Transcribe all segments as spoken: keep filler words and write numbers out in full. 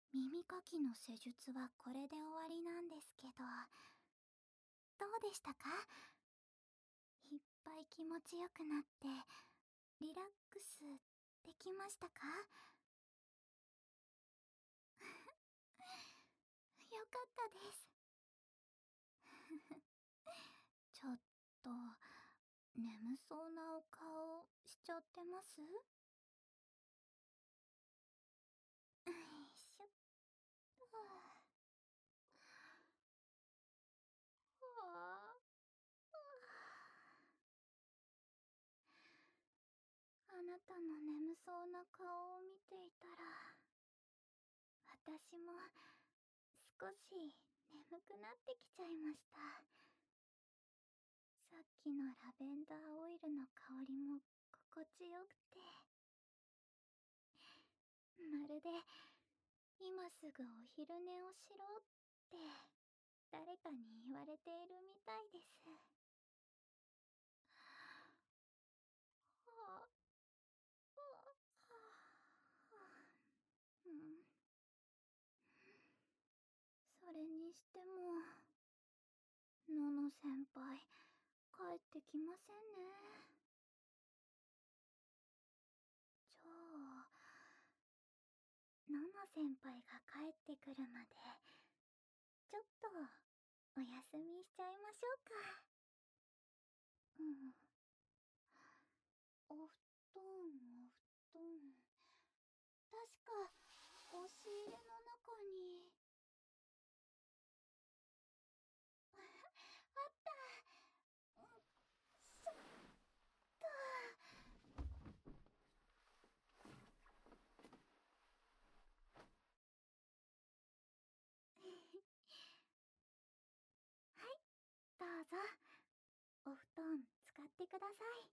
耳かきの施術はこれで終わりなんですけど、どうでしたか？いっぱい気持ちよくなってリラックスできましたか？よかったです。ちょっと眠そうなお顔しちゃってます？よいしょっと。はあ、あなたの眠そうな顔を見ていたら、私も少し眠くなってきちゃいました。さっきのラベンダーオイルの香りも心地よくて、まるで今すぐお昼寝をしろって誰かに言われているみたいです。はあ、うん、それにしてものの先輩帰ってきませんね。じゃあのの先輩が帰ってくるまでちょっとお休みしちゃいましょうか。うん。お布団、お布団。確か押し入れの中にあった。うん、そっと。はい、どうぞお布団使ってください。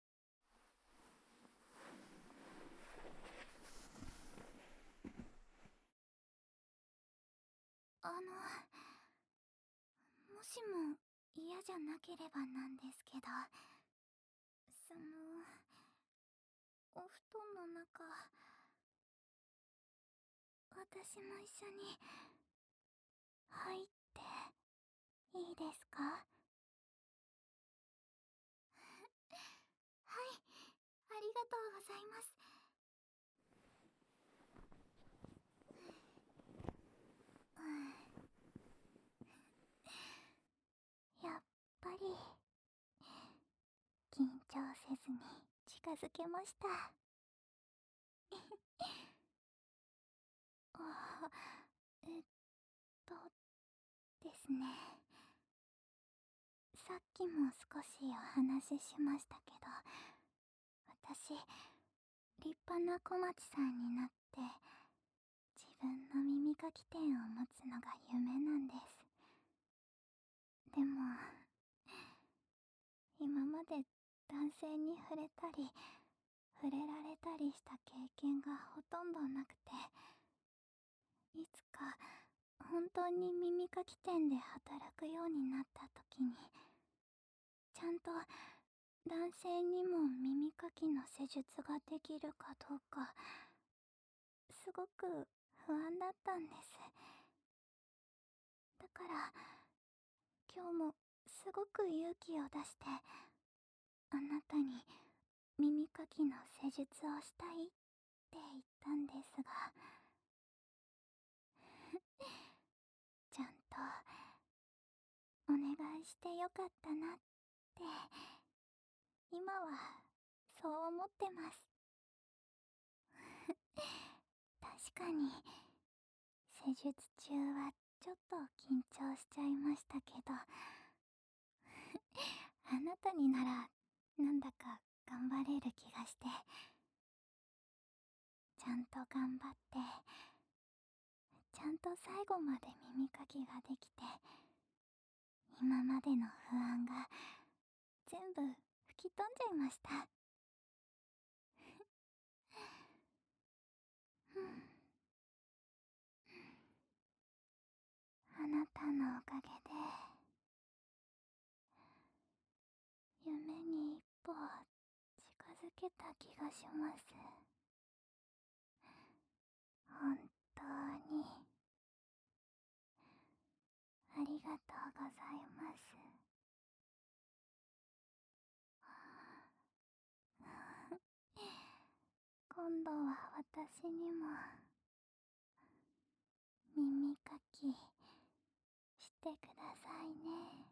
あの、もしも嫌じゃなければなんですけど、そのお布団の中、私も一緒に入っていいですか？はい、ありがとうございます。やっぱり緊張せずに近づけました。あ、えっとですね、さっきも少しお話ししましたけど、私立派な小町さんになって自分の耳かき店を持つのが夢なんです。でも今まで男性に触れたり触れられたりした経験がほとんどなくて、いつか本当に耳かき店で働くようになった時にちゃんと男性にも耳かきの施術ができるかどうかすごく不安だったんです。だから今日もすごく勇気を出してあなたに耳かきの施術をしたいって言ったんですが、ちゃんとお願いしてよかったなって今はそう思ってます。確かに施術中はちょっと緊張しちゃいましたけど、あなたにならなんだか頑張れる気がして、ちゃんと頑張ってちゃんと最後まで耳かきができて、今までの不安が全部吹き飛んじゃいました。うん、あなたのおかげで夢に一歩近づけた気がします。本当にございます。今度は私にも耳かきしてくださいね。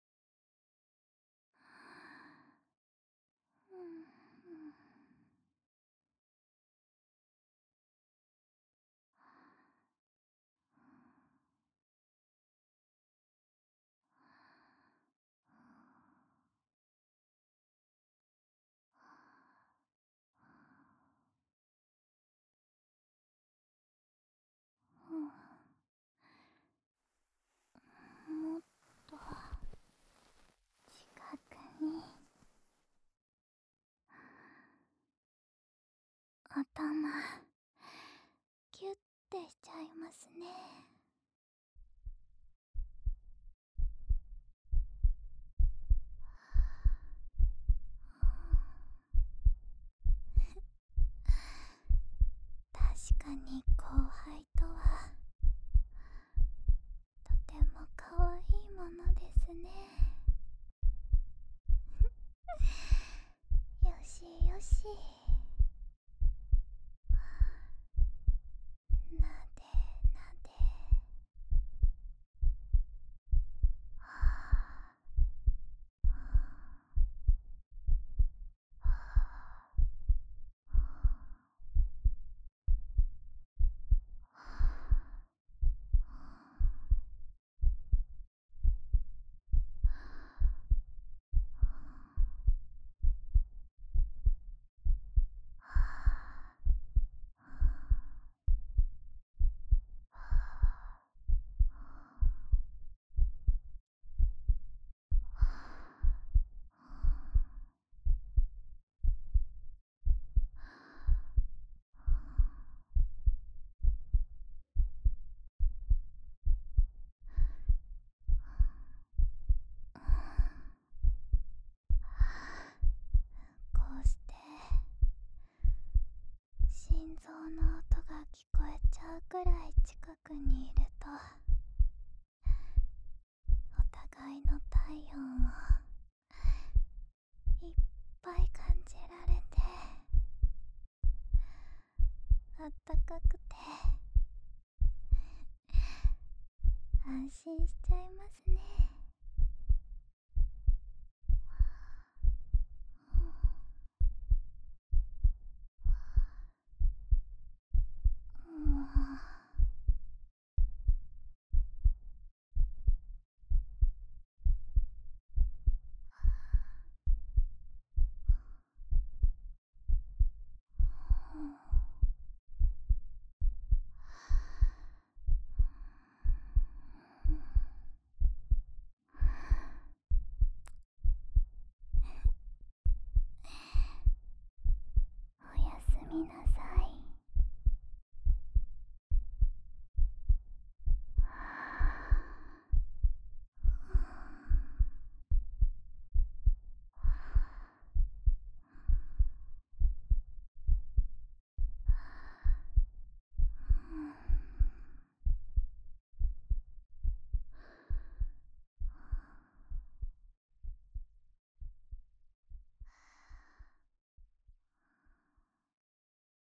うんうんうん、もっと近くに。頭キュッてしちゃいますね。確かに後輩とはとてもかわいいものですね。よしよし。なでなで。はあはこうして心臓の音が聞こえちゃうくらい近くにいると、お互いの体温をいっぱい感じられて、あったかくて安心しちゃいますね。うん、